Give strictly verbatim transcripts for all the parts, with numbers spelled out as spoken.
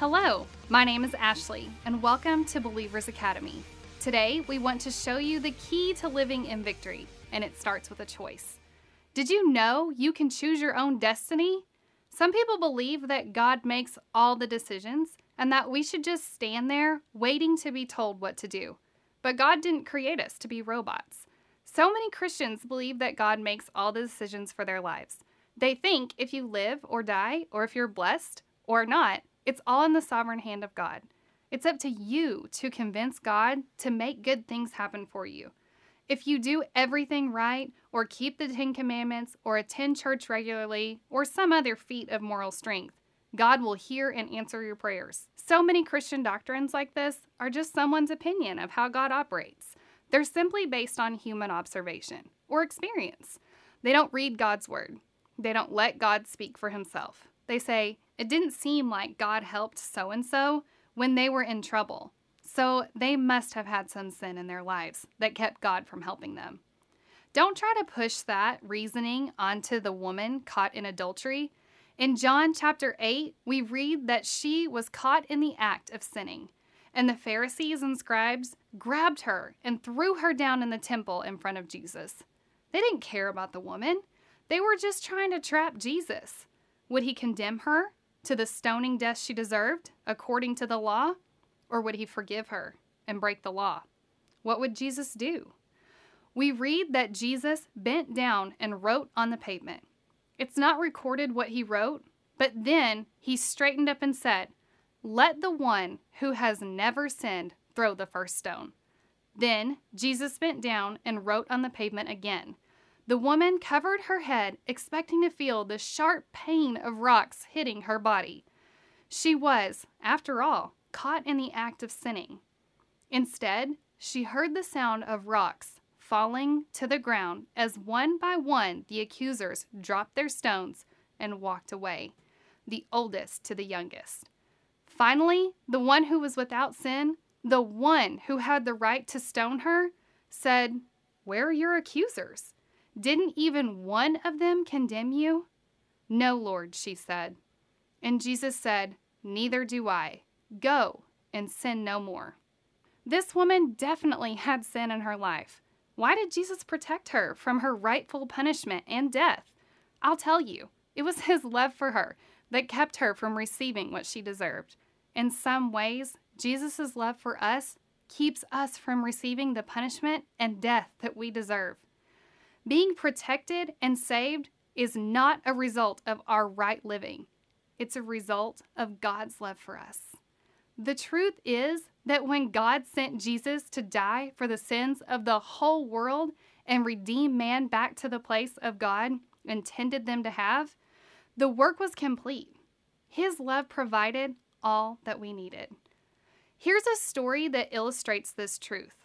Hello, my name is Ashley, and welcome to Believers Academy. Today, we want to show you the key to living in victory, and it starts with a choice. Did you know you can choose your own destiny? Some people believe that God makes all the decisions and that we should just stand there waiting to be told what to do. But God didn't create us to be robots. So many Christians believe that God makes all the decisions for their lives. They think if you live or die, or if you're blessed or not, it's all in the sovereign hand of God. It's up to you to convince God to make good things happen for you. If you do everything right, or keep the Ten Commandments, or attend church regularly, or some other feat of moral strength, God will hear and answer your prayers. So many Christian doctrines like this are just someone's opinion of how God operates. They're simply based on human observation or experience. They don't read God's word. They don't let God speak for himself. They say, it didn't seem like God helped so-and-so when they were in trouble, so they must have had some sin in their lives that kept God from helping them. Don't try to push that reasoning onto the woman caught in adultery. In John chapter eight, we read that she was caught in the act of sinning, and the Pharisees and scribes grabbed her and threw her down in the temple in front of Jesus. They didn't care about the woman. They were just trying to trap Jesus. Would he condemn her to the stoning death she deserved, according to the law? Or would he forgive her and break the law? What would Jesus do? We read that Jesus bent down and wrote on the pavement. It's not recorded what he wrote, but then he straightened up and said, "Let the one who has never sinned throw the first stone." Then Jesus bent down and wrote on the pavement again. The woman covered her head, expecting to feel the sharp pain of rocks hitting her body. She was, after all, caught in the act of sinning. Instead, she heard the sound of rocks falling to the ground as one by one the accusers dropped their stones and walked away, the oldest to the youngest. Finally, the one who was without sin, the one who had the right to stone her, said, "Where are your accusers? Didn't even one of them condemn you?" "No, Lord," she said. And Jesus said, "Neither do I. Go and sin no more." This woman definitely had sin in her life. Why did Jesus protect her from her rightful punishment and death? I'll tell you, it was his love for her that kept her from receiving what she deserved. In some ways, Jesus' love for us keeps us from receiving the punishment and death that we deserve. Being protected and saved is not a result of our right living. It's a result of God's love for us. The truth is that when God sent Jesus to die for the sins of the whole world and redeem man back to the place of God intended them to have, the work was complete. His love provided all that we needed. Here's a story that illustrates this truth.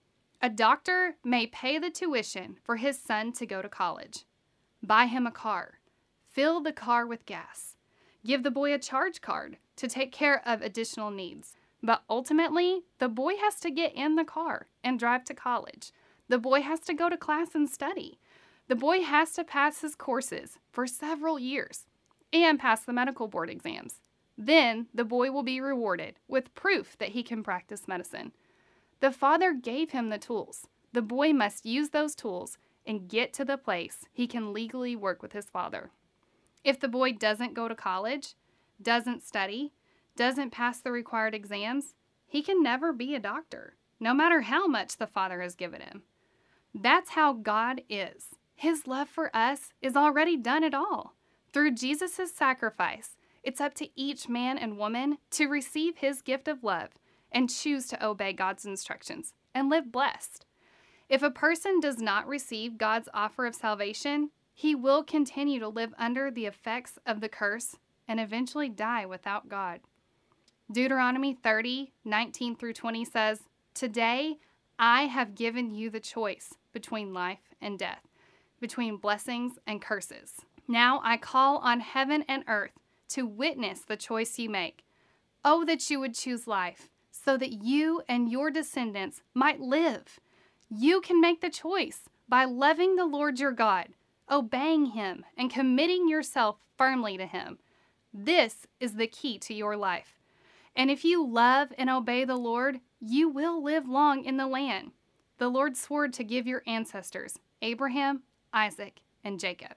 A doctor may pay the tuition for his son to go to college, buy him a car, fill the car with gas, give the boy a charge card to take care of additional needs. But ultimately, the boy has to get in the car and drive to college. The boy has to go to class and study. The boy has to pass his courses for several years and pass the medical board exams. Then the boy will be rewarded with proof that he can practice medicine. The father gave him the tools. The boy must use those tools and get to the place he can legally work with his father. If the boy doesn't go to college, doesn't study, doesn't pass the required exams, he can never be a doctor, no matter how much the Father has given him. That's how God is. His love for us is already done it all. Through Jesus' sacrifice, it's up to each man and woman to receive his gift of love and choose to obey God's instructions and live blessed. If a person does not receive God's offer of salvation, he will continue to live under the effects of the curse and eventually die without God. Deuteronomy thirty, nineteen through twenty says, "Today I have given you the choice between life and death, between blessings and curses. Now I call on heaven and earth to witness the choice you make. Oh, that you would choose life, so that you and your descendants might live. You can make the choice by loving the Lord your God, obeying him, and committing yourself firmly to him. This is the key to your life. And if you love and obey the Lord, you will live long in the land the Lord swore to give your ancestors, Abraham, Isaac, and Jacob.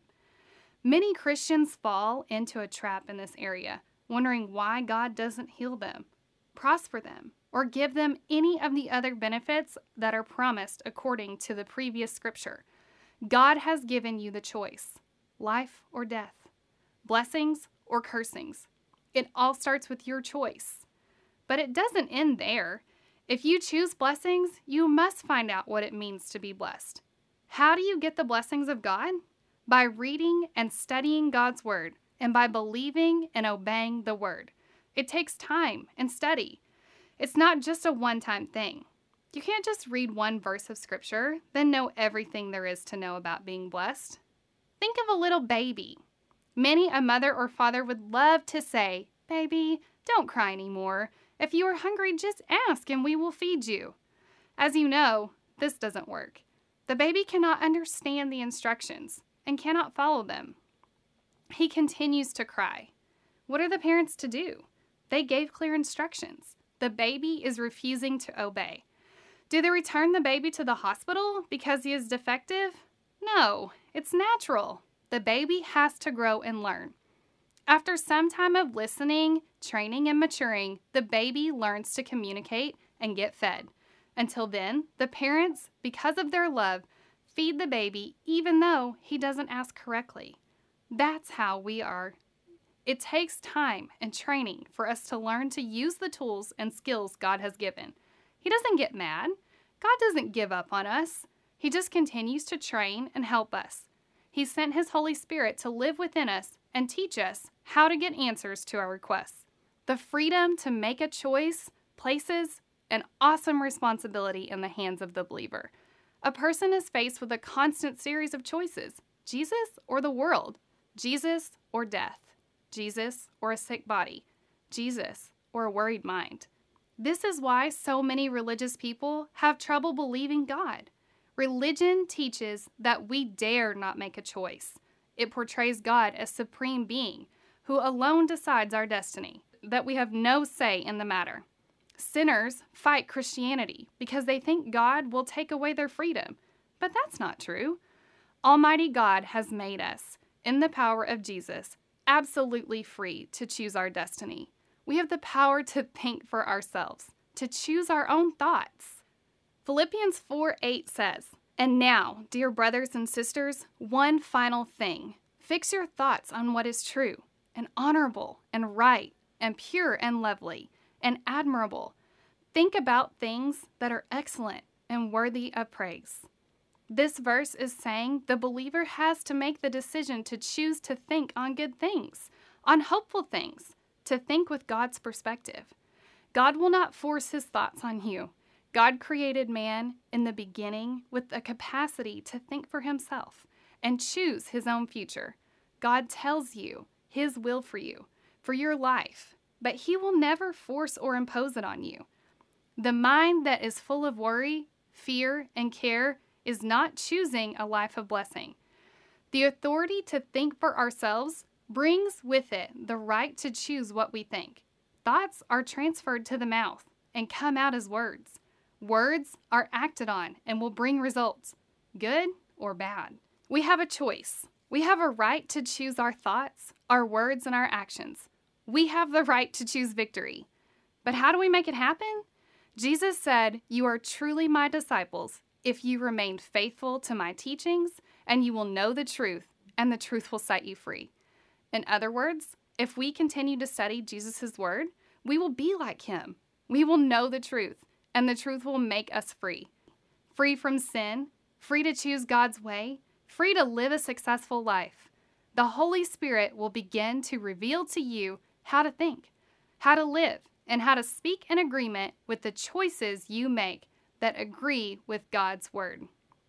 Many Christians fall into a trap in this area, wondering why God doesn't heal them, prosper them, or give them any of the other benefits that are promised according to the previous scripture. God has given you the choice, life or death, blessings or cursings. It all starts with your choice. But it doesn't end there. If you choose blessings, you must find out what it means to be blessed. How do you get the blessings of God? By reading and studying God's Word, and by believing and obeying the Word. It takes time and study. It's not just a one-time thing. You can't just read one verse of Scripture, then know everything there is to know about being blessed. Think of a little baby. Many a mother or father would love to say, "Baby, don't cry anymore. If you are hungry, just ask and we will feed you." As you know, this doesn't work. The baby cannot understand the instructions and cannot follow them. He continues to cry. What are the parents to do? They gave clear instructions. The baby is refusing to obey. Do they return the baby to the hospital because he is defective? No, it's natural. The baby has to grow and learn. After some time of listening, training, and maturing, the baby learns to communicate and get fed. Until then, the parents, because of their love, feed the baby even though he doesn't ask correctly. That's how we are. It takes time and training for us to learn to use the tools and skills God has given. He doesn't get mad. God doesn't give up on us. He just continues to train and help us. He sent His Holy Spirit to live within us and teach us how to get answers to our requests. The freedom to make a choice places an awesome responsibility in the hands of the believer. A person is faced with a constant series of choices: Jesus or the world, Jesus or death, Jesus or a sick body, Jesus or a worried mind. This is why so many religious people have trouble believing God. Religion teaches that we dare not make a choice. It portrays God as supreme being who alone decides our destiny, that we have no say in the matter. Sinners fight Christianity because they think God will take away their freedom, but that's not true. Almighty God has made us, in the power of Jesus, absolutely free to choose our destiny. We have the power to think for ourselves, to choose our own thoughts. Philippians four eight says, "And now, dear brothers and sisters, one final thing. Fix your thoughts on what is true, and honorable, and right, and pure, and lovely, and admirable. Think about things that are excellent and worthy of praise." This verse is saying the believer has to make the decision to choose to think on good things, on hopeful things, to think with God's perspective. God will not force His thoughts on you. God created man in the beginning with the capacity to think for himself and choose his own future. God tells you His will for you, for your life, but He will never force or impose it on you. The mind that is full of worry, fear, and care is not choosing a life of blessing. The authority to think for ourselves brings with it the right to choose what we think. Thoughts are transferred to the mouth and come out as words. Words are acted on and will bring results, good or bad. We have a choice. We have a right to choose our thoughts, our words, and our actions. We have the right to choose victory. But how do we make it happen? Jesus said, "You are truly my disciples if you remain faithful to my teachings, and you will know the truth, and the truth will set you free." In other words, if we continue to study Jesus' word, we will be like Him. We will know the truth, and the truth will make us free. Free from sin, free to choose God's way, free to live a successful life. The Holy Spirit will begin to reveal to you how to think, how to live, and how to speak in agreement with the choices you make that agree with God's word.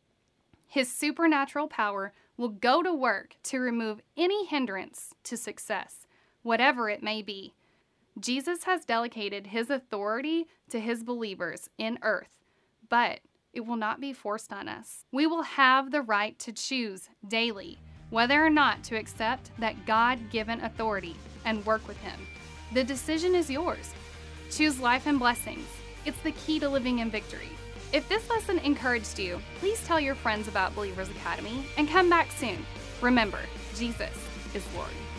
His supernatural power will go to work to remove any hindrance to success, whatever it may be. Jesus has delegated His authority to His believers in earth, but it will not be forced on us. We will have the right to choose daily whether or not to accept that God-given authority and work with Him. The decision is yours. Choose life and blessings. It's the key to living in victory. If this lesson encouraged you, please tell your friends about Believers Academy and come back soon. Remember, Jesus is Lord.